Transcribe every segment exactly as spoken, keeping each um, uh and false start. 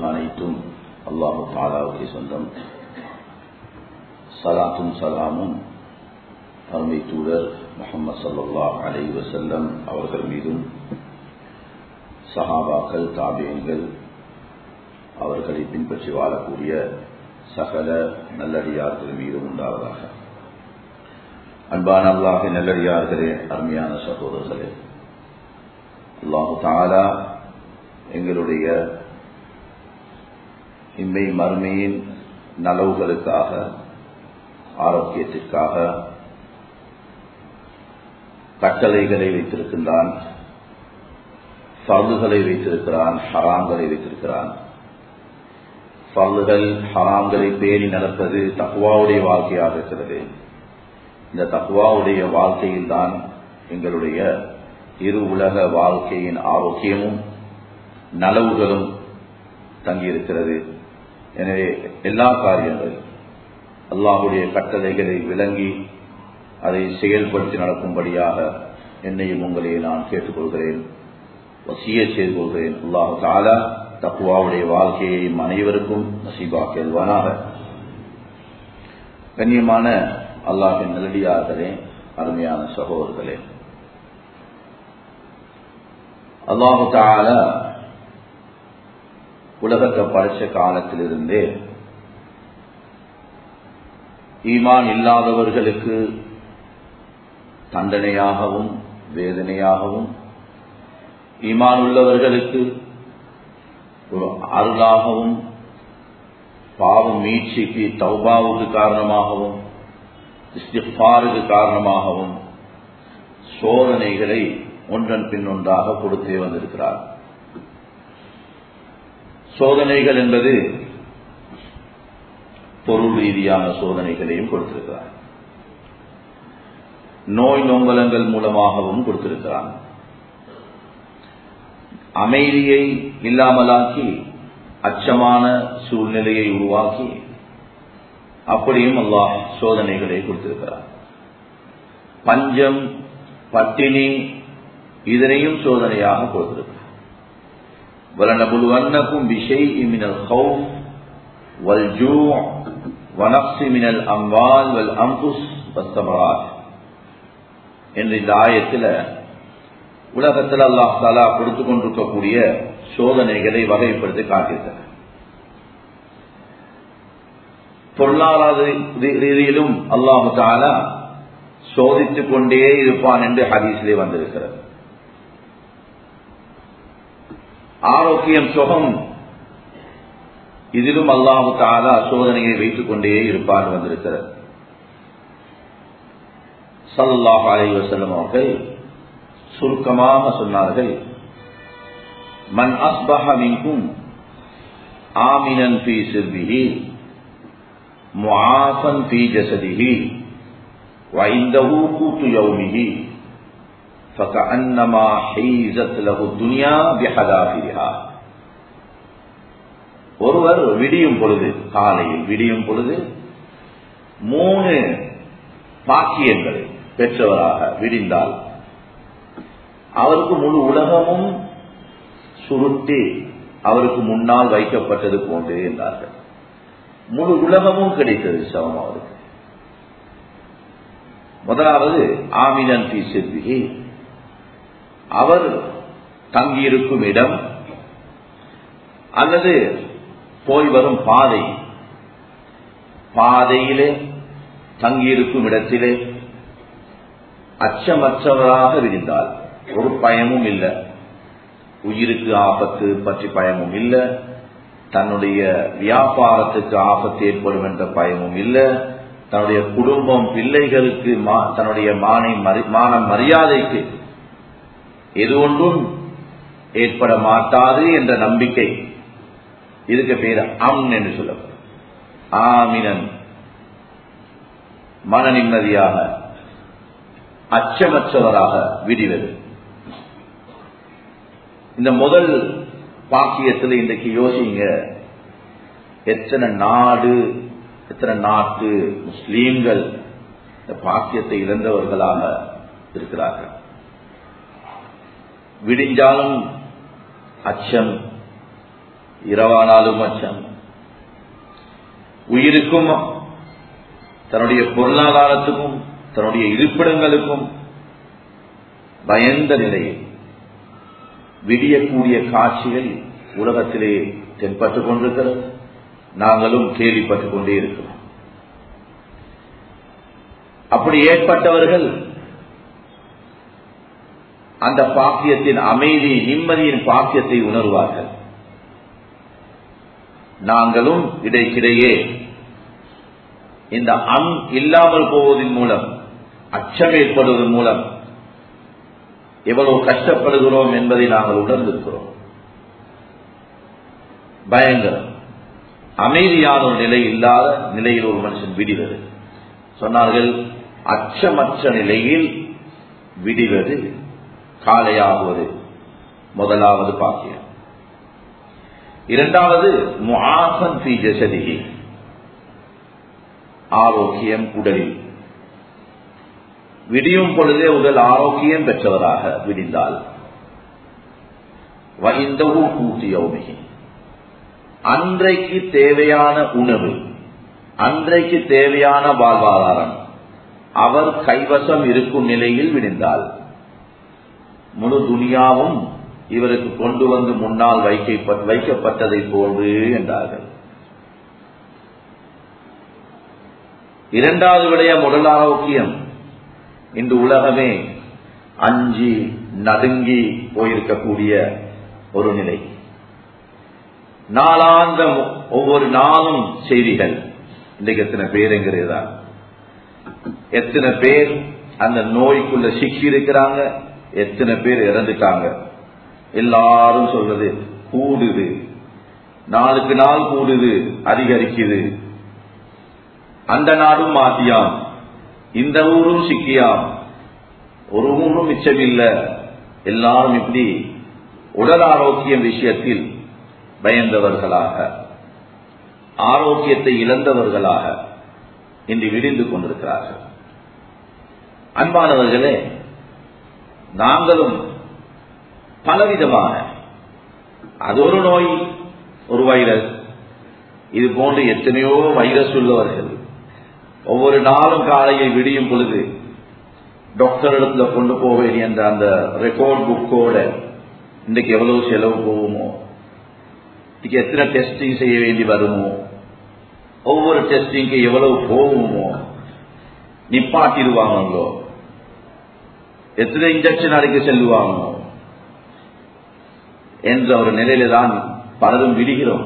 புகழ் அனைத்தும் அல்லாஹு தஆலாவுக்கே சொந்தம். ஸலாத்தும் ஸலாமும் அருமை தூதர் முஹம்மது ஸல்லல்லாஹு அலைஹி வஸல்லம் அவர்கள் மீதும், சஹாபாக்கள், தாபியீன்கள், அவர்களை பின்பற்றி வாழக்கூடிய சகல நல்லடியார்கள் மீதும் உண்டாவதாக. அன்பான அல்லாஹ்வின் நல்லடியார்களே, அருமையான சகோதரர்களே, அல்லாஹு தஆலா எங்களுடைய இம்மை மறுமையின் நலவுகளுக்காக, ஆரோக்கியத்திற்காக கட்டளைகளை வைத்திருக்கின்றான், ஃபர்துகளை வைத்திருக்கிறான், ஹராம்களை வைத்திருக்கிறான். ஃபர்துகள் ஹராம்களை பேணி நடப்பது தக்வாவுடைய வாழ்க்கையாக இருக்கிறது. இந்த தக்வாவுடைய வாழ்க்கையில் தான் எங்களுடைய இரு உலக வாழ்க்கையின் ஆரோக்கியமும் நலவுகளும் தங்கியிருக்கிறது. எனவே எல்லா காரியங்கள் அல்லாஹ்வுடைய கட்டளைகளை விளங்கி அதை செயல்படுத்தி நடக்கும்படியாக என்னையும் உங்களை நான் கேட்டுக்கொள்கிறேன், வசியத் செய்து கொள்கிறேன். அல்லாஹ் தஆலா தக்வாவுடைய வாழ்க்கையை அனைவருக்கும் நசீபாக்குவானாக. கண்ணியமான அல்லாஹ்வின் நல்லடியார்களே, அருமையான சகோதரர்களே, அல்லாஹ் தஆலா உலகத்தை படைச்ச காலத்திலிருந்தே ஈமான் இல்லாதவர்களுக்கு தண்டனையாகவும் வேதனையாகவும், ஈமான் உள்ளவர்களுக்கு ஒரு அருளாகவும், பாவம் மீட்சிக்கு தௌபாவுக்கு காரணமாகவும், இஸ்திக்ஃபாருக்கு காரணமாகவும் சோதனைகளை ஒன்றன் பின் ஒன்றாக கொடுத்தே வந்திருக்கிறார். சோதனைகள் என்பது பொருள் ரீதியான சோதனைகளையும் கொடுத்திருக்கிறார், நோய் நொம்பலங்கள் மூலமாகவும் கொடுத்திருக்கிறார், அமைதியை இல்லாமலாக்கி அச்சமான சூழ்நிலையை உருவாக்கி அப்படியும் அல்லாஹ் சோதனைகளை கொடுத்திருக்கிறார். பஞ்சம், பட்டினி, இதனையும் சோதனையாக கொடுத்திருக்கிறார். وَلَنَبْلُوَنَّكُمْ بِشَيْءٍ مِنَ الْخَوْفِ وَالْجُوعِ وَنَقْصٍ مِنَ الْأَمْوَالِ وَالْأَنْفُسِ وَالثَّمَرَاتِ என்ற இந்த ஆயத்தில் உலகத்தில் அல்லாஹ் தஆலா கொடுத்து கொண்டிருக்கக்கூடிய சோதனைகளை வகைப்படுத்தி காட்டியிருக்கிறார். பொருளாதார ரீதியிலும் அல்லாஹ் தஆலா சோதித்துக் கொண்டே இருப்பான் என்று ஹதீஸிலே வந்திருக்கிறது. ஆரோக்கியம், சுகம், இதிலும் அல்லாஹ் தஆலா சோதனையை வைத்துக் கொண்டே இருப்பான் வந்திருக்கிறது. ஸல்லல்லாஹு அலைஹி வஸல்லம் அவர்கள் சுருக்கமாக சொன்னார்கள், மன் அஸ்பஹ மின்கும் ஆமினன் ஃபீ சிர்ரிஹி முஆஃபன் ஃபீ ஜஸதிஹி வ இன்தஹு கூத்து யௌமிஹி ஃபகஅன்னமா ஹீஸத் லஹு துன்யா பிஹதாஃபிஹா. ஒருவர் விடியும் பொழுது, காலையில் விடியும் பொழுது மூணு பாக்கியங்களை பெற்றவராக விடிந்தால் அவருக்கு முழு உலகமும் சுருட்டி அவருக்கு முன்னால் வைக்கப்பட்டது போன்றே என்றார்கள். முழு உலகமும் கிடைத்தது சமம் அவருக்கு. முதலாவது ஆமினன் ஃபீ சிர்ரிஹி, அவர் தங்கியிருக்கும் இடம் அல்லது போய் வரும் பாதை, பாதையிலே தங்கியிருக்கும் இடத்திலே அச்சமற்றவராக விரிந்தால், ஒரு பயமும் இல்லை, உயிருக்கு ஆபத்து பற்றி பயமும் இல்லை, தன்னுடைய வியாபாரத்துக்கு ஆபத்து ஏற்படும் என்ற பயமும் இல்லை, தன்னுடைய குடும்பம், பிள்ளைகளுக்கு தன்னுடைய மான மரியாதைக்கு எது ஒன்றும் ஏற்பட மாட்டாது என்ற நம்பிக்கை, இதுக்கு பேர் அம்ன் என்று சொல்லப்படும். ஆமினன், மன நிம்மதியாக அச்சமற்றவராக விடுவது. இந்த முதல் பாக்கியத்தில் இன்றைக்கு யோசிங்க, எத்தனை நாடு, எத்தனை நாட்டு முஸ்லீம்கள் இந்த பாக்கியத்தை இழந்தவர்களாக இருக்கிறார்கள். விடிஞ்சாலும் அச்சம், இரவானாலும் அச்சம், உயிருக்கும் தன்னுடைய பொருளாதாரத்துக்கும் தன்னுடைய இருப்பிடங்களுக்கும் பயந்த நிலையில் விடியக்கூடிய காட்சிகள் உலகத்திலே தென்பட்டுக் கொண்டிருக்கிறது. நாங்களும் கேள்விப்பட்டுக் கொண்டே இருக்கிறோம். அப்படி ஏற்பட்டவர்கள் அந்த பாக்கியத்தின் அமைதி, நிம்மதியின் பாக்கியத்தை உணர்வார்கள். நாங்களும் இடைக்கிடையே இந்த அம் இல்லாமல் போவதன் மூலம், அச்சம் ஏற்படுவதன் மூலம் எவ்வளவு கஷ்டப்படுகிறோம் என்பதை நாங்கள் உணர்ந்திருக்கிறோம். பயங்கரம், அமைதியான ஒரு நிலை இல்லாத நிலையில் ஒரு மனுஷன் விடுவது சொன்னார்கள். அச்சமற்ற நிலையில் விடுவது, காலையாகுவது முதலாவது பாக்கியம். இரண்டாவது முஆஃபன் ஃபீ ஜஸதிஹி, ஆரோக்கியம் உடலில். விடியும் பொழுதே உடல் ஆரோக்கியம் பெற்றவராக விடிந்தால், வஇந்தஹு கூதி யௌமிஹி, அன்றைக்கு தேவையான உணவு, அன்றைக்கு தேவையான வாழ்வாதாரம் அவர் கைவசம் இருக்கும் நிலையில் விடிந்தால், முழு துனியாவும் இவருக்கு கொண்டு வந்து முன்னால் வைக்கப்பட்டதை போன்று என்றார்கள். இரண்டாவது விடயம் உடல் ஆரோக்கியம். இன்று உலகமே அஞ்சி நடுங்கி போயிருக்கக்கூடிய ஒரு நிலை. நாளாந்த ஒவ்வொரு நாளும் செய்திகள். இன்றைக்கு எத்தனை பேர் என்கிறதா, எத்தனை பேர் அந்த நோய்க்குள்ள சிக்கி இருக்கிறாங்க, எத்தனை பேர் இறந்துட்டாங்க. எல்லாரும் சொல்றது கூடுது, நாளுக்கு நாள் கூடுது, அதிகரிக்குது. அந்த நாடும் மாத்தியாம், இந்த ஊரும் சிக்கியாம், ஒரு ஊரும் மிச்சமில்லை. எல்லாரும் இப்படி உடல் ஆரோக்கியம் விஷயத்தில் பயந்தவர்களாக, ஆரோக்கியத்தை இழந்தவர்களாக இன்று விடிந்து கொண்டிருக்கிறார்கள். அன்பானவர்களே, நாங்களும் பலவிதமான, அது ஒரு நோய், ஒரு வைரஸ், இது போன்று எத்தனையோ வைரஸ் உள்ளவர்கள் ஒவ்வொரு நாளும் காலையில் விடியும் பொழுது டாக்டர் இடத்துல கொண்டு போக வேண்டிய அந்த ரெக்கார்ட் புக்கோட இன்றைக்கு எவ்வளவு செலவு போகுமோ, இதுக்கு எத்தனை டெஸ்டிங் செய்ய வேண்டி வருமோ, ஒவ்வொரு டெஸ்டிங்க்கு எவ்வளவு போகுமோ, நிப்பாட்டிடுவாங்களோ, எத்தனை இன்ஜெக்ஷன் அடிக்க செல்லுவாங்களோ என்ற ஒரு நிலையில தான் பலரும் விடுகிறோம்.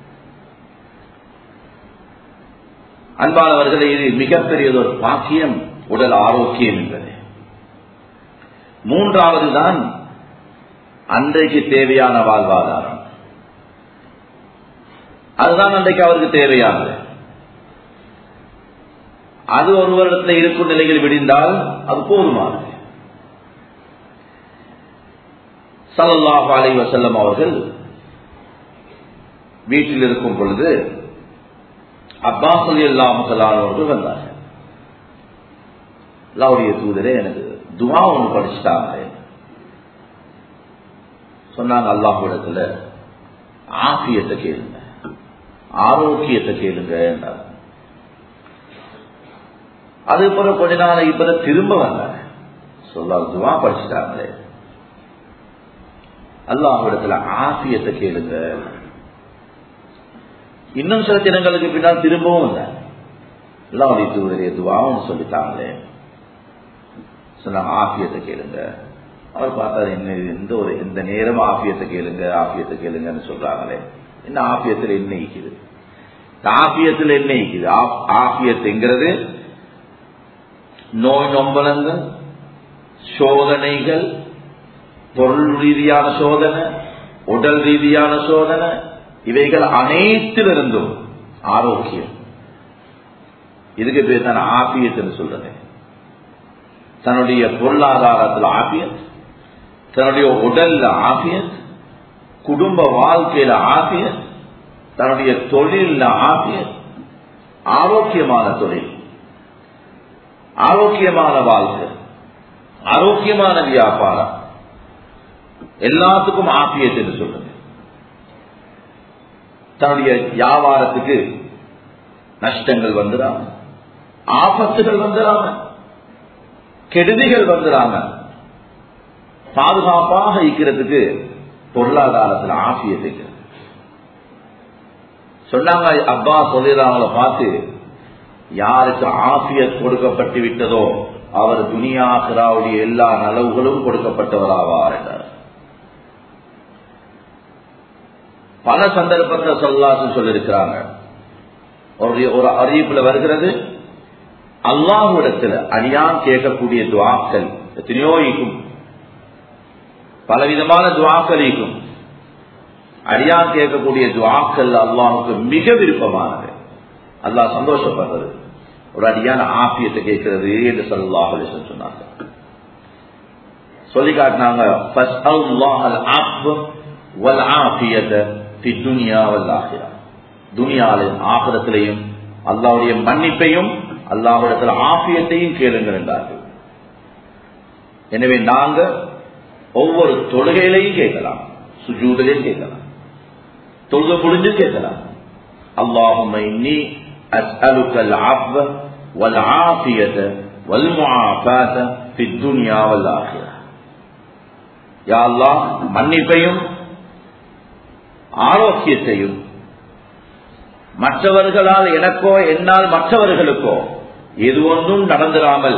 அன்பானவர்களே, இது மிகப்பெரியது ஒரு பாக்கியம், உடல் ஆரோக்கியம் என்பது. மூன்றாவது தான் அன்றைக்கு தேவையான வாழ்வாதாரம். அதுதான் அன்றைக்கு அவருக்கு தேவையானது. அது ஒருவரிடத்தில் இருக்கும் நிலையில் விடிந்தால் அது போதுமானது. ஸல்லல்லாஹு அலைஹி வஸல்லம் அவர்கள் வீட்டில் இருக்கும் பொழுது அப்பாஸ் ரலியல்லாஹு தஆலா அவர்கள் வந்தார்கள். அல்லாஹ்வுடைய தூதரே, எனக்கு துஆ ஒன்று படிச்சுட்டாங்க. சொன்னாங்க, அல்லாஹ்விடத்துல ஆஃபியத்தை கேளுங்க, ஆரோக்கியத்தை கேளுங்க என்றார். அது போல கொஞ்ச நாள் இப்ப திரும்ப வந்தாங்க. சொல்லாத துஆ படிச்சுட்டாங்களே, அல்லாஹ்விடத்துல ஆஃபியத்தை கேளுங்க. இன்னும் சில தினங்களுக்கு பின்னால் திரும்பவும் வந்தாங்க. அல்லாஹ்வுடைய தூதரே, துஆவும் சொல்லிட்டாங்களே, சொன்னாங்க ஆஃபியத்தை கேளுங்க. அவர் பார்த்தாரு, என்ன எந்த ஒரு எந்த நேரம் ஆஃபியத்தை கேளுங்க ஆஃபியத்தை கேளுங்கன்னு சொல்றாங்களே, என்ன ஆஃபியத்தில் என்ன இருக்குது? ஆஃபியத்தில் என்ன இருக்குது? ஆஃபியத்துங்கிறது நோய் நொம்பலங்கள், சோதனைகள், பொருள் ரீதியான சோதனை, உடல் ரீதியான சோதனை, இவைகள் அனைத்திலிருந்தும் ஆரோக்கியம். இதுக்கு பேர் தான் ஆஃபியத்துன்னு சொல்றது. தன்னுடைய பொருளாதாரத்தில் ஆஃபியத், தன்னுடைய உடல்ல ஆஃபியத், குடும்ப வாழ்க்கையில ஆஃபியத், தன்னுடைய தொழில ஆஃபியத், ஆரோக்கியமான தொழில், ஆரோக்கியமான வாழ்க்கை, ஆரோக்கியமான வியாபாரம், எல்லாத்துக்கும் ஆஃபியத் என்று சொல்றது. தன்னுடைய வியாபாரத்துக்கு நஷ்டங்கள் வந்துடாம, ஆபத்துகள் வந்துடாம, கெடுதிகள் வந்துடாம பாதுகாப்பாக இருக்கிறதுக்கு பொருளாதாரத்தில் ஆசியத்தை சொன்னாங்க. அப்பா சொல்லிடுறாங்கள பார்த்து, யாருக்கு ஆசியத் கொடுக்கப்பட்டு விட்டதோ அவர் துனியாகிராவுடைய எல்லா நலவுகளும் கொடுக்கப்பட்டவராவார் என்றார். பல சந்தர்ப்பத்தில் ஸல்லல்லாஹு சொல்லியிருக்கிறாங்க. ஒரு அறிவிப்புல வருகிறது, அல்லாஹ்விடத்தில் அடியான் கேட்கக்கூடிய துஆக்கள் எத்தனையோ இருக்கும், பலவிதமான துஆக்கள் இருக்கும். அடியான் கேட்கக்கூடிய துஆக்கள் அல்லாஹ்வுக்கு மிக விருப்பமானது, அல்லாஹ் சந்தோஷப்படுறது ஒரு அடியான ஆஃபியத்தை கேட்கிறது என்று ஸல்லல்லாஹு அலைஹி வஸல்லம் சொன்னாங்க. சொல்லி காட்டினாங்க, ஃபஸ்அல்லாஹல் அஃப் வல் ஆஃபியத ஃபி துன்யா வல் ஆখিরা. துனியாவிலும் ஆகிரத்திலையும் அல்லாஹ்வுடைய மன்னிப்பையும் அல்லாஹ்விடத்தில் ஆஃபியத்தையும் கேளுங்கள் என்றார்கள். எனவே நாங்க ஒவ்வொரு தொழுகையிலையும் கேட்கலாம், சுஜூதிலையும் கேட்கலாம், தொழுகை முடிஞ்சு கேட்கலாம். அல்லாஹும்ம இன்னி அஸ்அலுக்கல் அஃவ வல் ஆஃபியத வல் முஆஃபாத ஃபித் துன்யா வல் ஆখিরা. யா அல்லாஹ், மன்னிப்பையும் ஆரோக்கியத்தையும் மற்றவர்களால் எனக்கோ என்னால் மற்றவர்களுக்கோ எது ஒன்றும் நடந்துடாமல்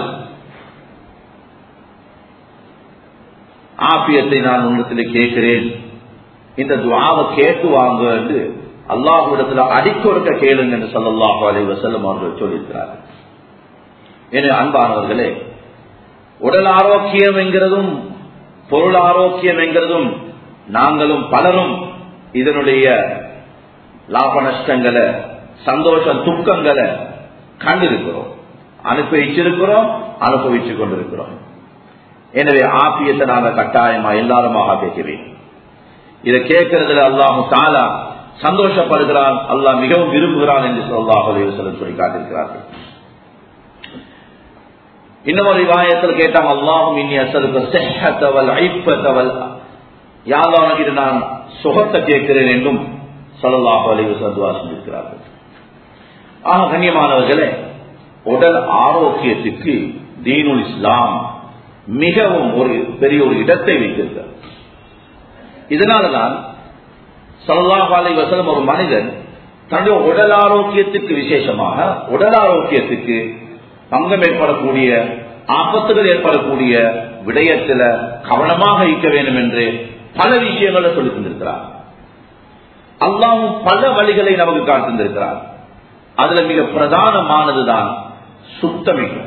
ஆபியத்தை நான் உங்களிடத்தில் கேட்கிறேன். இந்த துஆவை கேட்டு வாங்க என்று அல்லாஹ்விடத்தில் அடிக்கொடுக்க கேளுங்க என்று ஸல்லல்லாஹு அலைஹி வஸல்லம் அவர்கள் சொல்லியிருக்கிறார்கள். எனவே அன்பானவர்களே, உடல் ஆரோக்கியம் என்கிறதும் பொருள் ஆரோக்கியம் என்கிறதும் நாங்களும் பலரும் இதனுடைய லாப நஷ்டங்களை, சந்தோஷம் துக்கங்களை கண்டிருக்கிறோம், அனுபவிச்சிருக்கிறோம், அனுபவிச்சுக் கொண்டிருக்கிறோம். எனவே ஆபியத்தை நாங்கள் கட்டாயமா எல்லாருமாக கேட்கிறேன். இதை கேட்கறதுல அல்லாஹு தஆலா சந்தோஷப்படுகிறான், அல்லாஹ் மிகவும் விரும்புகிறான் என்று ஸல்லல்லாஹு அலைஹி வஸல்லம் சொல்லி காட்டியிருக்கிறார்கள். இன்னும் ஒரு ரிவாயத்தில் கேட்டாங்க, அல்லாஹும் இன்னி அஸ்அலுக ஸஹ்ஹத வல் ஐஃபத வல், யா அல்லாஹ் உனக்கு நான் சுகத்தை கேட்கிறேன் என்றும் ஸல்லல்லாஹு அலைஹி வஸல்லம் துஆ செய்திருக்கிறார்கள். ஆக கண்ணியமானவர்களே, உடல் ஆரோக்கியத்துக்கு தீனுல் இஸ்லாம் மிகவும் ஒரு பெரிய ஒரு இடத்தை வைத்திருக்கிறார். இதனால்தான் ஸல்லல்லாஹு அலைஹி வஸல்லம் ஒரு மனிதன் தன்னுடைய உடல் ஆரோக்கியத்துக்கு, விசேஷமாக உடல் ஆரோக்கியத்துக்கு பங்கம் ஏற்படக்கூடிய, ஆபத்துகள் ஏற்படக்கூடிய விடயத்தில் கவனமாக இருக்க வேண்டும் என்று பல விஷயங்களை சொல்லி தந்திருக்கிறார். அல்லாஹ்வும் பல வழிகளை நமக்கு காட்டிருந்திருக்கிறார். அதுல மிக பிரதானமானதுதான் சுத்தமிக்கும்.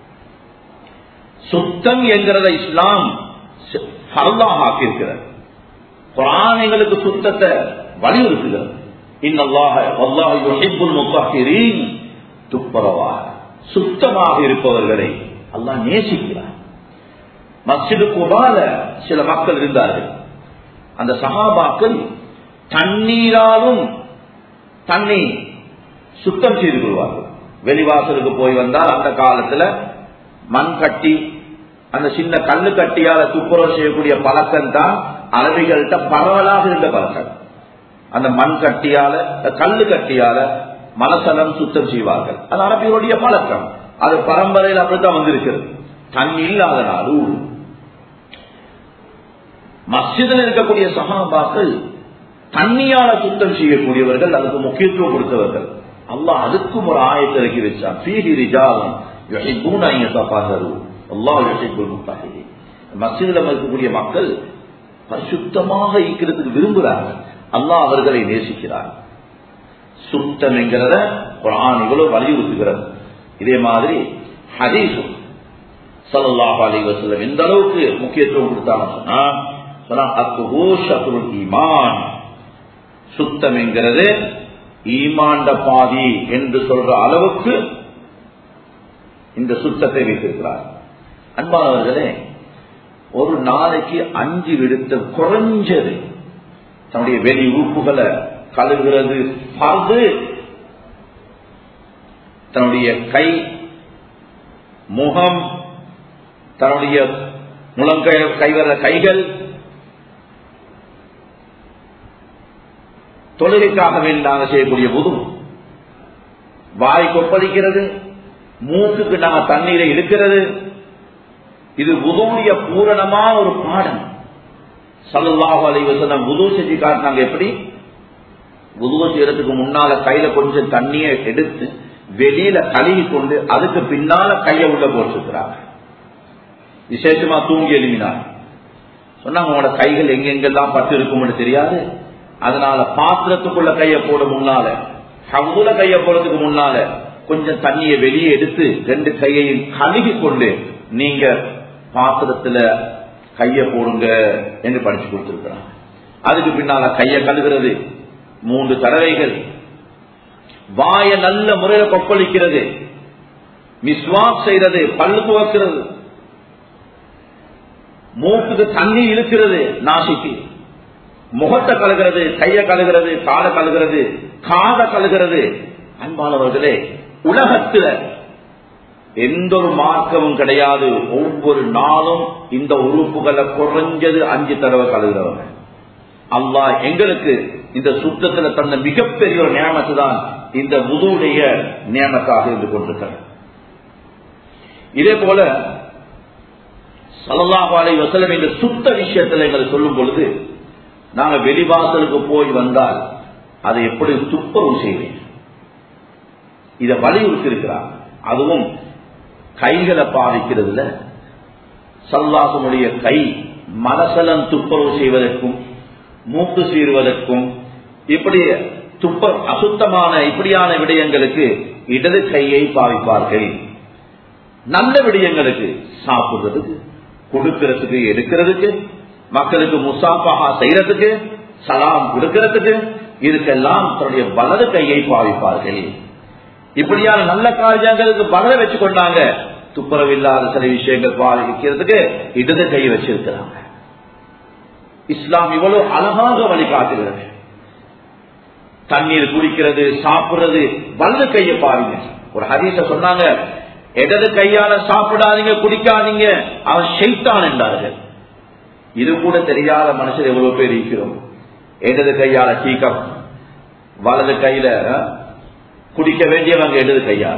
சுத்தம் என்கிறத இஸ்லாம் ஃபர்லாக ஆக்கியிருக்கிறது. குர்ஆன் எங்களுக்கு சுத்தத்தை வலியுறுத்துகிறது. இன்னல்லாஹ வல்லாஹு யுஹிப்புல் முத்தஹிரீன், துப்பரவாக சுத்தமாக இருப்பவர்களை அல்லாஹ் நேசிக்கிறார். மஸ்ஜிது குபால சில மக்கள் இருந்தார்கள். அந்த சஹாபாக்கள் தண்ணீராலும் தண்ணி சுத்தம் செய்து கொள்வார்கள். வெளிவாசலுக்கு போய் வந்தால் அந்த காலத்துல மண் கட்டி, அந்த சின்ன கல்லு கட்டியால துப்புரவு செய்யக்கூடிய பழக்கம் தான் அரபிகள்கிட்ட பரவலாக இருந்த பழக்கம். அந்த மண் கட்டியால, கல்லு கட்டியால மலசலம் சுத்தம் செய்வார்கள். அது அரபிகளுடைய பழக்கம். அது பரம்பரையில் அப்படித்தான் வந்திருக்கிறது. தண்ணி இல்லாத நாடு மஸ்ஜிதில் இருக்கக்கூடிய சஹாபாக்கள் தண்ணியால சுத்தம் செய்யக்கூடியவர்கள், அதுக்கு முக்கியத்துவம் கொடுத்தவர்கள். அல்லாஹ் அதுக்கும் ஒரு ஆயத்தை இறக்கி வச்சான். ஃபீஹி ரிஜாலுன் யுஹிப்பூன அன் யதஃபஹரு அல்லாஹ் யுஹிப்புல் முத்தஹிரீன். மஸ்ஜிதில் இருக்கக்கூடிய மக்கள் பரிசுத்தமாக இருக்கிறதுக்கு விரும்புகிறார்கள். அல்லாஹ் அவர்களை நேசிக்கிறார். சுத்தம் என்கிறத குர்ஆன் இவ்வளவு வலியுறுத்துகிறது. இதே மாதிரி ஹதீஸும் ஸல்லல்லாஹு அலைஹி வஸல்லம் எந்த அளவுக்கு முக்கியத்துவம் கொடுத்தாங்கன்னு சொன்னா, ஈமான், சுத்தம் என்கிறது ஈமான்ட பாதி என்று சொல்ற அளவுக்கு இந்த சுத்தத்தை வைத்திருக்கிறார். அன்பானவர்களே, ஒரு நாளைக்கு அஞ்சு விடுத்த குறைஞ்சது தன்னுடைய வெளி உறுப்புகளை கழுவுகிறது ஃபர்து. தன்னுடைய கை, முகம், தன்னுடைய முழங்கை, கைவர கைகள், தொழுகைக்காக வேண்டி நாங்கள் செய்யக்கூடிய வுது. வாய் கொப்பளிக்கிறது, மூக்குக்கு நாங்கள் தண்ணீரை இழுக்கிறது, இது வுதுவுடைய பூரணமான ஒரு பாடம். ஸல்லல்லாஹு அலைஹி வஸல்லம் வுது செஞ்சு காட்டினாங்க. எப்படி? வுது செய்யறதுக்கு முன்னால கையில கொஞ்சம் தண்ணியை எடுத்து வெளியில கழுவி கொண்டு அதுக்கு பின்னால கையை உள்ள போட்டுக்கிறாங்க. விசேஷமா தூங்கி எழுப்பினார். சொன்னாங்க உங்களோட கைகள் எங்கெங்கெல்லாம் பட்டு இருக்கும்னு தெரியாது, அதனால பாத்திரத்துக்குள்ள கையை போட முன்னால, ஹவுதுல கையை போடுறதுக்கு முன்னால கொஞ்சம் தண்ணியை வெளியே எடுத்து ரெண்டு கையையும் கழுவி கொண்டு நீங்க பாத்திரத்துல கையை போடுங்க என்று படிச்சு கொடுத்திருக்கிறாங்க. அதுக்கு பின்னால கையை கழுகிறது மூன்று தடவைகள், வாய நல்ல முறையில கொப்பளிக்கிறது, மிஸ்வாக் செய்யறது, பல்லு துவக்கிறது, மூக்குக்கு தண்ணி இழுக்கிறது, நாசிக்கு முகத்தை கழுகிறது, கையை கழுகிறது, காலை கழுகிறது, காதை கழுகிறது. அன்பானவர்களே, உலகத்துல எந்த ஒரு மார்க்கமும் கிடையாது. ஒவ்வொரு நாளும் இந்த உறுப்புகளை குறைஞ்சது அஞ்சு தடவை கழுகிறவங்க. அல்லாஹ் எங்களுக்கு இந்த சுத்தத்துல தந்த மிகப்பெரிய ஒரு நியமத்து தான் இந்த வுதுவுடைய நியமத்தாக இருந்து கொண்டிருக்கிறது. இதே போல ஸல்லல்லாஹு அலைஹி வஸல்லம் இந்த சுத்த விஷயத்துல எங்களுக்கு சொல்லும் பொழுது, நாங்க வெளிவாசலுக்கு போய் வந்தால் அதை எப்படி துப்புரவு செய்வேன் இதை வலியுறுத்தி இருக்கிறார். அதுவும் கைகளை பாதிக்கிறதுல ஸல்லல்லாஹுடைய கை மலசலம் துப்புரவு செய்வதற்கும் மூக்கு சீறுவதற்கும் இப்படி துப்ப அசுத்தமான இப்படியான விடயங்களுக்கு இடது கையை பாவிப்பார்கள். நல்ல விடயங்களுக்கு சாப்பிடுறதுக்கு, கொடுக்கிறதுக்கு, எடுக்கிறதுக்கு, மக்களுக்கு முசாஃபஹா செய்யறதுக்கு, சலாம் கொடுக்கிறதுக்கு, இதுக்கெல்லாம் தன்னுடைய வலது கையை பாவிப்பார்கள். இப்படியான நல்ல காரியங்களுக்கு வலதை வச்சு கொண்டாங்க. துப்புரவில்லாத சில விஷயங்கள் பாவிக்கிறதுக்கு இடது கை வச்சிருக்கிறாங்க. இஸ்லாம் இவ்வளவு அழகாக வழிகாட்டுகிறது. தண்ணீர் குடிக்கிறது, சாப்பிடுறது, வலது கையை பாருங்க. ஒரு ஹதீஸ சொன்னாங்க, இடது கையால சாப்பிடாதீங்க, குடிக்காதீங்க, அவன் ஷைத்தான் என்றார்கள். இது கூட தெரியாத மனுஷர் எவ்வளவு பேர் இருக்கிறோம். இடது கையால டீ கப், வலது கையில குடிக்க வேண்டியவங்க இடது கையால.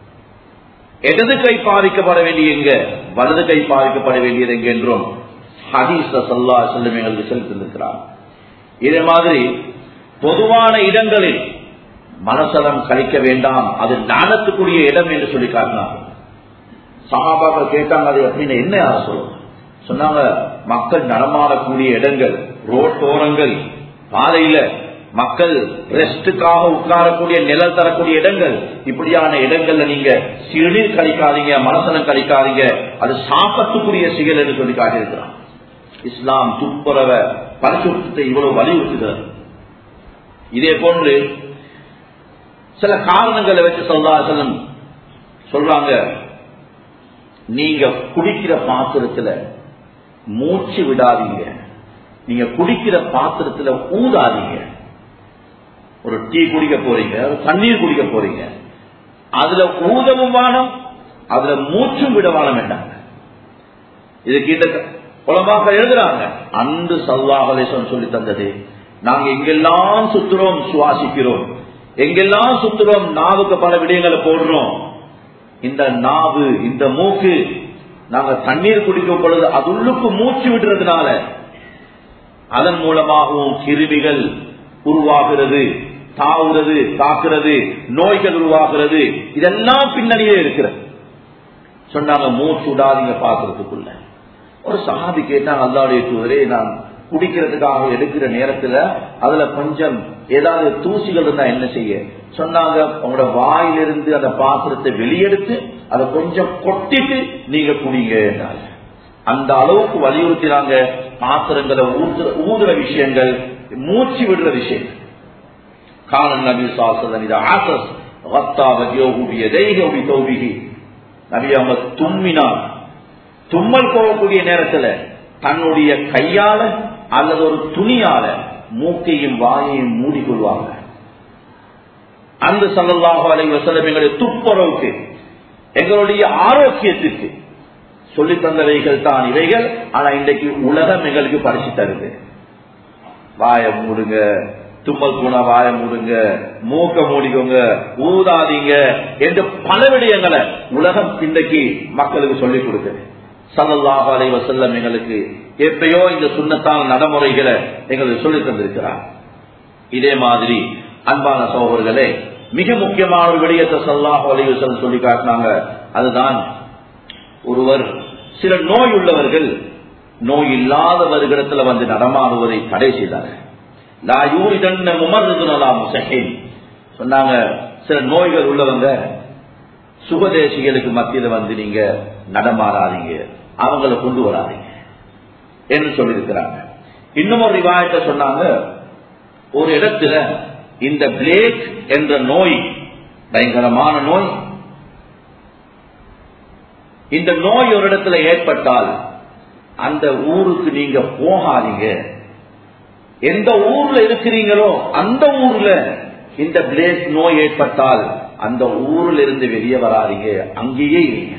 இடது கை பாதிக்கப்பட வேண்டிய எங்க, வலது கை பாதிக்கப்பட வேண்டியது எங்க என்றும் ஹதீஸ் ஸல்லல்லாஹு அலைஹி வஸல்லம் எங்களுக்கு சொல்லியிருக்கிறார். இதே மாதிரி பொதுவான இடங்களில் மனசலம் கழிக்க வேண்டாம், அது லானத்துக்குரிய இடம் என்று சொல்லி காட்டினார். சஹாபாக்கள் கேட்டாங்க, அது அப்படின்னு என்ன யார் சொல்லுங்க? சொன்னாங்க, மக்கள் நடமாடக்கூடிய இடங்கள், ரோட்டோரங்கள், பாதையில மக்கள் ரெஸ்டுக்காக உட்காரக்கூடிய நிழல் தரக்கூடிய இடங்கள், இப்படியான இடங்கள்ல நீங்க சிறுநீர் கழிக்காதீங்க, மனசலம் கழிக்காதீங்க, அது சாப்பத்துக்குரிய செயல் என்று சொல்லி காட்டியிருக்கிறான். இஸ்லாம் துப்புரவ பரிசுத்தத்தை இவ்வளவு வலியுறுத்துகிறது. இதே போன்று சில காரணங்களை வச்சு ஸல்லல்லாஹு அலைஹி வஸல்லம் சொல்றாங்க, நீங்க குடிக்கிற பாத்திரத்துல மூச்சு விடாதீங்க, நீங்க குடிக்கிற பாத்திரத்துல ஊதாதீங்க. ஒரு டீ குடிக்க போறீங்க, தண்ணீர் குடிக்க போறீங்க, அதுல ஊதவும் வானம், அதுல மூச்சும் விட வானம் வேண்டாங்க. இதுக்கு இந்த உலமாக்கள் எழுதுறாங்க, அன்று ஸல்லல்லாஹு அலைஹி வஸல்லம் சொல்லி தந்தது. நாங்க எங்கெல்லாம் சுத்துறோம் சுவாசிக்கிறோம், எங்கெல்லாம் சுத்துறோம் நாவுக்கு பல விடயங்களை போடுறோம். இந்த நாவு, இந்த மூக்கு, நாங்க தண்ணீர் குடிக்கும் பொழுது அது உள்ளுக்கு மூச்சு விடுறதுனால அதன் மூலமாகவும் கிருமிகள் உருவாகிறது, தாவுறது, தாக்குறது, நோய்கள் உருவாகிறது. இதெல்லாம் பின்னணியே இருக்கிறது. சொன்னாங்க, மூச்சு விடாதீங்க பாக்குறதுக்குள்ள. ஒரு சஹாபி கேட்டாங்க, அல்லாஹ்வுடைய தூதரே, நான் குடிக்கிறதுக்காக எடுக்கிற நேரத்துல அதுல கொஞ்சம் ஏதாவது தூசிகள் இருந்தா என்ன செய்ய? சொன்னாங்க, உங்களோட வாயிலிருந்து அந்த பாத்திரத்தை வெளியெடுத்து அதை கொஞ்சம் கொட்டிட்டு நீங்க குடிங்க என்றாங்க. அந்த அளவுக்கு வலியுறுத்தினாங்க. பாத்திரங்களை ஊதுற விஷயங்கள், மூச்சு விடுற விஷயங்கள். காரணம் நபி சாசன் இது ஆசஸ் நபி அவங்க தும்மினார். தும்மல் போகக்கூடிய நேரத்துல தன்னுடைய கையால அல்லது ஒரு துணியால மூக்கையும் வாயையும் மூடிக்கொள்வாங்க. அந்த ஸல்லல்லாஹு அலைஹி வஸல்லம் எங்களுடைய துப்புரவுக்கு, எங்களுடைய ஆரோக்கியத்திற்கு சொல்லி தந்தவைகள் தான் இவைகள். ஆனா இன்றைக்கு உலகம் எங்களுக்கு பரிசு தருது. வாய மூடுங்க, தும்மல் பூனா வாய மூடுங்க, மூக்க மூடிக்கோங்க, ஊதாதீங்க என்று பல விடயங்களை உலகம் இன்றைக்கு மக்களுக்கு சொல்லிக் கொடுக்குது. ஸல்லல்லாஹு அலைஹி வஸல்லம் எங்களுக்கு எப்பயோ இந்த சுன்னத்தான நடைமுறைகளை எங்களுக்கு சொல்லித் தந்திருக்கிறார். இதே மாதிரி அன்பான சகோதரர்களே, மிக முக்கியமான ஒரு விடயத்தை ஸல்லல்லாஹு அலைஹி வஸல்லம் சொல்லி காட்டினாங்க. அதுதான் ஒருவர் சில நோய் உள்ளவர்கள் நோய் இல்லாதவர்களிடத்துல வந்து நடமாடுவதை தடை செய்தார்கள். சொன்னாங்க, சில நோய்கள் உள்ளவங்க சுகதேசிகளுக்கு மத்தியில வந்து நீங்க நடமாடாதீங்க, அவங்களை கொண்டு வராதீங்க என்று சொல்லியிருக்கிறாங்க. இன்னும் ஒரு ரிவாயத்தை சொன்னாங்க, ஒரு இடத்துல இந்த பிளேக் என்ற நோய் பயங்கரமான நோய், இந்த நோய் ஒரு இடத்துல ஏற்பட்டால் அந்த ஊருக்கு நீங்க போகாதீங்க. எந்த ஊர்ல இருக்கிறீங்களோ அந்த ஊர்ல இந்த பிளேக் நோய் ஏற்பட்டால் அந்த ஊர்ல இருந்து வெளியே வராதீங்க, அங்கேயே இருங்க.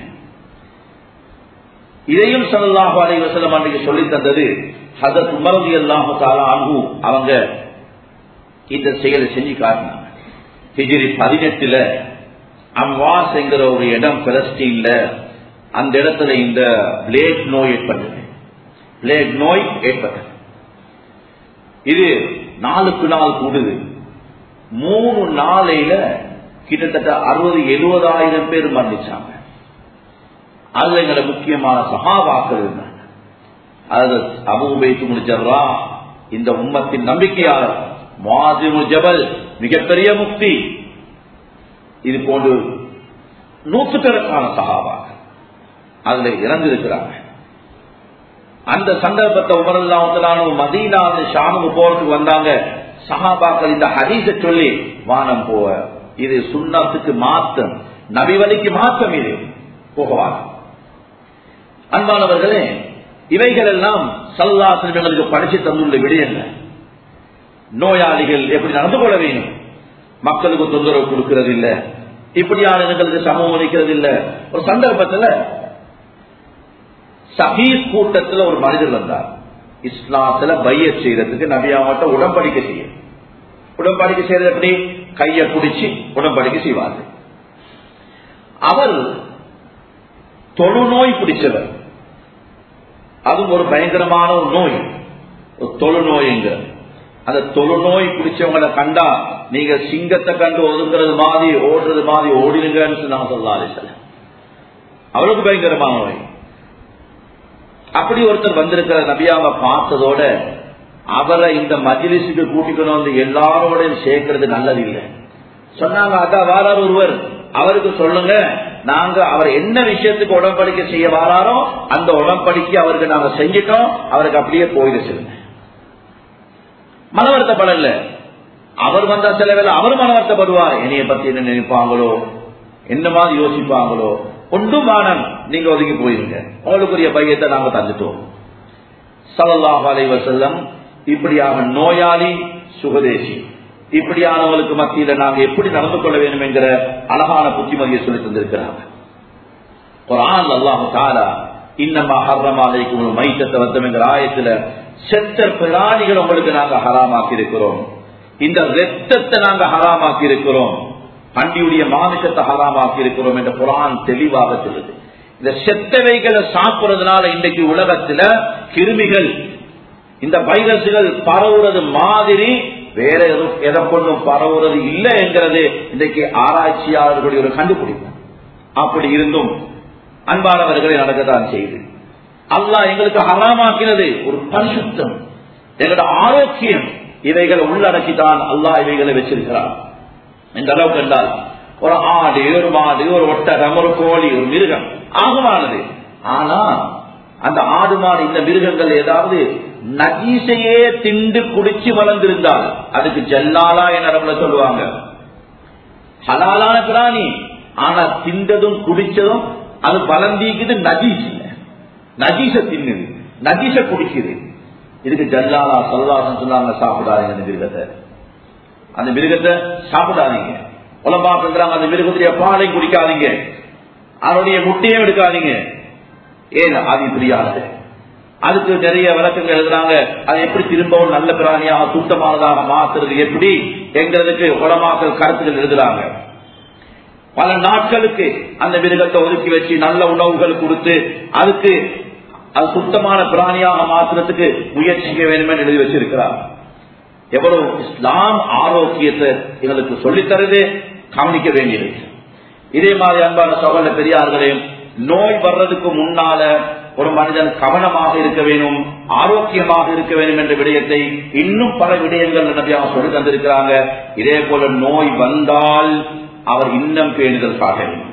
இதையும் ஸல்லல்லாஹு அலைஹி வஸல்லம் அன்றைக்கு சொல்லி தந்தது ஹஜ்ரத் உமர் ரலியல்லாஹு தஆலா அன்ஹு. அவங்க இந்த செயலை செஞ்சு காட்டினாங்க. ஹிஜ்ரி பதினெட்டுல அம்வாஸ் என்கிற ஒரு இடம் பலஸ்தீன்ல, அந்த இடத்துல இந்த பிளேக் நோய் ஏற்பட்டது. பிளேக் நோய் ஏற்பட்டது. இது நாளுக்கு நாள் கூடுது. மூணு நாளையில கிட்டத்தட்ட அறுபது எழுபதாயிரம் பேர் மரணிச்சாங்க. அதுல எங்களை முக்கியமான சஹாபாக்கள் இருந்தாங்க. அதாவது அபூ உபைத் இப்னு ஜர்ராஹ், இந்த உம்மத்தின் நம்பிக்கையாளர், முஆஸ் இப்னு ஜபல் மிகப்பெரிய முஃப்தி, இது போன்று நூற்றுக்கணக்கான சஹாபாக்கள் அதுல இறந்திருக்கிறாங்க. அந்த சந்தர்ப்பத்தை உமர் ரலியல்லாஹு அன்ஹு மதீனா ஷாமுக்கு போறதுக்கு வந்தாங்க. சஹாபாக்கள் இந்த ஹதீஸை சொல்லி, வானம் போவ, இது சுன்னத்துக்கு மாற்றம், நபி வழிக்கு மாற்றம், இது போகவாங்க. அன்பானவர்களே, இவைகள் எல்லாம் ஸல்லல்லாஹு அலைஹி வஸல்லம் படிச்சு தந்துள்ள விடயங்கள். நோயாளிகள் எப்படி நடந்து கொள்ள வேண்டும், மக்களுக்கு தொந்தரவு கொடுக்கிறது இல்ல, இப்படியான இடங்களுக்கு சமூகம் அளிக்கிறது இல்ல. ஒரு சந்தர்ப்பத்தில் சஹீஹ் கூட்டத்தில் ஒரு மனிதர் வந்தார். இஸ்லாத்துல பையத் செய்யறதுக்கு நபி அவங்கள்ட்ட உடன்படிக்கை செய்ய உடன்படிக்கை செய்யறது எப்படி, கையை பிடிச்சி உடன்படிக்கை செய்வார். அவர் தொழுநோய் பிடிச்சவர். அதுவும் ஒரு பயங்கரமான ஒரு நோய், ஒரு தொழுநோய்ங்க. அந்த தொழுநோய் பிடிச்சவங்களை கண்டா நீங்க சிங்கத்தை கண்டு ஒதுங்கிறது மாதிரி ஓடுறது மாதிரி ஓடிடுங்கன்னு சொன்னாங்க ஸல்லல்லாஹு அலைஹி வஸல்லம். அவருக்கு பயங்கரமான நோய். அப்படி ஒருத்தர் வந்திருக்கிற நபியாவை பார்த்ததோட அவரை இந்த மஜ்லிஸுக்கு கூட்டிக்கணும் வந்து எல்லாரோட சேர்க்கிறது நல்லது இல்லை. சொன்னாங்க, அதான் வாரார் ஒருவர், அவருக்கு சொல்லுங்க, நாங்க அவர் என்ன விஷயத்துக்கு உடன்படிக்கை செய்ய வாராரோ அந்த உடன்படிக்கை அவருக்கு நாங்க செஞ்சிட்டோம், அவருக்கு அப்படியே போயிட சொல்லுங்க. மனவருத்தப்படல. அவர் வந்தா சில வேலை அவர் மனவருத்தப்படுவார். என்னைய பத்தி என்ன நினைப்பாங்களோ, என்ன மாதிரி யோசிப்பாங்களோ, ஒன்றும் வானம், நீங்க ஒதுங்கி போயிருங்க, உங்களுக்குரிய பையத்தை நாங்க தந்துட்டோம். ஸல்லல்லாஹு அலைஹி வஸல்லம் இப்படியான நோயாளி சுகதேசி இப்படியானவங்களுக்கு மத்தியில நாங்க எப்படி நடந்து கொள்ள வேண்டும் என்கிற அழகான புத்திமதியை சொல்லி தந்திருக்கிறாங்க. குர்ஆன் அல்லாஹ் தஆலா இன்னமா ஹர்ரம அலைக்கும் மைத்தத வத்தம் என்கிற ஆயத்துல செத்த பிராணிகள் உங்களுக்கு நாங்க ஹராமாக்கி இருக்கிறோம், இந்த இரத்தத்தை நாங்க ஹராமாக்கி இருக்கிறோம், பண்டியுடைய மாமிசத்தை ஹராமாக்கி இருக்கிறோம் என்ற குர்ஆன் தெளிவாக சொல்லுது. இந்த செத்தவைகளை சாப்பிடுறதுனால இன்றைக்கு உலகத்துல கிருமிகள், இந்த வைரஸ்கள் பரவுறது மாதிரி வேற எதுவும் எதை கொண்டும் பரவுறது இல்லை என்கிறது இன்றைக்கு ஆராய்ச்சியாளர்களுடைய ஒரு கண்டுபிடிப்பு. அப்படி இருந்தும் அன்பானவர்களை நடக்கத்தான் செய்யுது. அல்லாஹ் எங்களுக்கு ஹராமாக்கினது ஒரு பரிசுத்தம், எங்களோட ஆரோக்கியம், இவைகளை உள்ளடக்கித்தான் அல்லாஹ் இவைகளை வச்சிருக்கிறார். இந்த அளவுக்கு என்றால் ஒரு ஆடு, ஒரு மாடு, ஒரு ஒட்டகம், ஒரு கோழி, ஒரு மிருகம் ஆகமானது. ஆனா அந்த ஆடு மாடு இந்த மிருகங்கள் ஏதாவது நஜீசையே திண்டு குடிச்சு வளர்ந்திருந்தால் அதுக்கு ஜல்லாலா என அரபுல சொல்லுவாங்க. ஹலாலான பிராணி, ஆனா திண்டதும் குடிச்சதும் அது வளர்ந்திக்குது நஜீஸ், நஜீச தின்னுது, நஜீச குடிக்குது, இதுக்கு ஜல்லாலா ஸல்லல்லாஹு சொன்னாங்க, சாப்பிடாதீங்க அந்த மிருகத்தை, அந்த மிருகத்தை சாப்பிடாதீங்க. உலமா பண்றாங்க, அந்த மிருகத்துடைய பாலையும் குடிக்காதீங்க, அதனுடைய முட்டையும் எடுக்காதீங்க. ஏன் அது பிரியாது, அதுக்கு நிறைய விளக்கங்கள் எழுதுறாங்க. அதை எப்படி திரும்பவும் நல்ல பிராணியாக சுத்தமானதாக மாற்றுறது எப்படி என்கிறதுக்கு உலமாக்கள் கருத்துக்கள் எழுதுறாங்க. பல நாட்களுக்கு அந்த மிருகத்தை ஒதுக்கி வச்சு நல்ல உணவுகள் கொடுத்து அதுக்கு அது சுத்தமான பிராணியாக மாற்றுறதுக்கு முயற்சிக்க வேண்டும் என்று எழுதி வச்சிருக்கிறார். எவ்வளவு இஸ்லாம் ஆரோக்கியத்தை எங்களுக்கு சொல்லித்தருது, கவனிக்க வேண்டியது. இதே மாதிரி அன்பான சகோதர பெரியார்களே, நோய் வர்றதுக்கு முன்னால ஒரு மனிதன் கவனமாக இருக்க வேண்டும், ஆரோக்கியமாக இருக்க வேண்டும் என்ற விடயத்தை இன்னும் பல விடயங்கள் நபியாக சொல்லி தந்திருக்கிறாங்க. இதே போல நோய் வந்தால் அவர் இன்னும் பேணுதல் காட்ட வேண்டும்,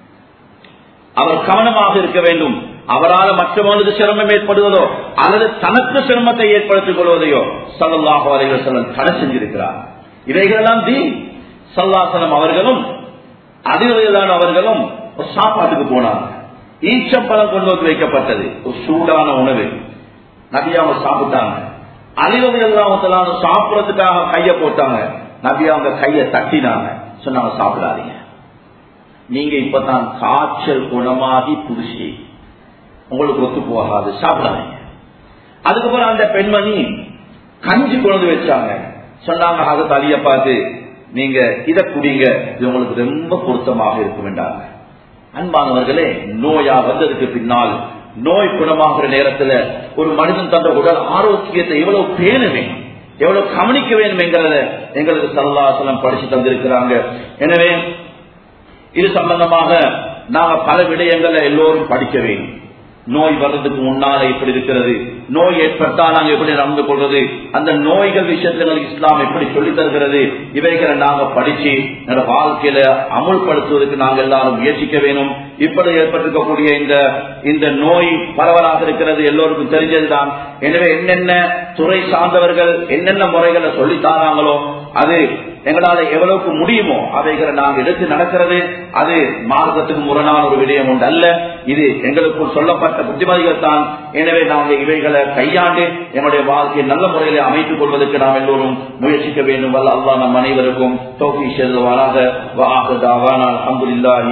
அவர் கவனமாக இருக்க வேண்டும். அவரால் மற்றவர்களுக்கு சிரமம் ஏற்படுவதோ அல்லது தனக்கு சிரமத்தை ஏற்படுத்திக் கொள்வதையோ ஸல்லல்லாஹு அலைஹி வஸல்லம் தடை செஞ்சிருக்கிறார். இவைகளெல்லாம் தீன். ஸல்லல்லாஹு அவர்களும் அதிகான அவர்களும் ஒரு சாப்பாட்டுக்கு போனாங்க. ஈச்சப்பழம் கொண்டு வந்து வைக்கப்பட்டது, ஒரு சூடான உணவு. நபி அவங்க சாப்பிட்டாங்க. அலிரவி அல்லாஹ் சாப்பிடறதுக்காக கைய போட்டாங்க. நபி அவங்க கையை தட்டினாங்க, சொன்னாங்க சாப்பிடாதீங்க, நீங்க இப்பதான் காய்ச்சல் குணமாகி புதுசி, உங்களுக்கு ஒத்து போகாது, சாப்பிடாதீங்க. அதுக்கப்புறம் அந்த பெண்மணி கஞ்சி கொண்டு வச்சாங்க, சொன்னாங்க அது தலைய பார்த்து நீங்க இதை குடிங்க, இது உங்களுக்கு ரொம்ப பொருத்தமாக இருக்கும் என்றாங்க. அன்பானவர்களே, நோயா வந்ததுக்கு பின்னால் நோய் குணமாகிற நேரத்தில் ஒரு மனிதன் தந்த உடல் ஆரோக்கியத்தை எவ்வளவு பேண வேண்டும், எவ்வளவு கவனிக்க வேண்டும் என்கிறத எங்களுக்கு ஸல்லல்லாஹு அலைஹி வஸல்லம் படிச்சு தந்திருக்கிறாங்க. எனவே இது சம்பந்தமாக நாங்க பல விடயங்களை எல்லோரும் படிக்க வேண்டும். நோய் வர்றதுக்கு முன்னால எப்படி இருக்கிறது, நோய் ஏற்பட்டா நாங்க எப்படி நடந்து கொள்றது, அந்த நோய்கள் விஷயத்துல இஸ்லாம் எப்படி சொல்லி தருகிறது, இவைகளை நாங்க படிச்சு என்னோட வாழ்க்கையில அமுல்படுத்துவதற்கு நாங்க எல்லாரும் முயற்சிக்க வேணும். இப்படி ஏற்பட்டிருக்கக்கூடிய இந்த இந்த நோய் பரவலாக இருக்கிறது எல்லோருக்கும் தெரிஞ்சதுதான். எனவே என்னென்ன துறை சார்ந்தவர்கள் என்னென்ன முறைகளை சொல்லித்தாராங்களோ அது எங்களால எவ்வளவுக்கு முடியுமோ அவைகளை நாங்கள் எடுத்து நடக்கிறது. அது மார்க்கத்துக்கு முரணான ஒரு விடயம் உண்டு அல்ல, இது எங்களுக்கு சொல்லப்பட்ட புத்திமதிகள் தான். எனவே நாங்கள் இவைகளை கையாண்டு எங்களுடைய வாழ்க்கையை நல்ல முறையில அமைத்துக் கொள்வதற்கு நாம் எல்லோரும் முயற்சிக்க வேண்டும். வல்ல அல்லாஹ் நம் அனைவருக்கும் தௌஃபீக் செய்வானாக. வ ஆகிரு தஅவானா அல்ஹம்துலில்லாஹி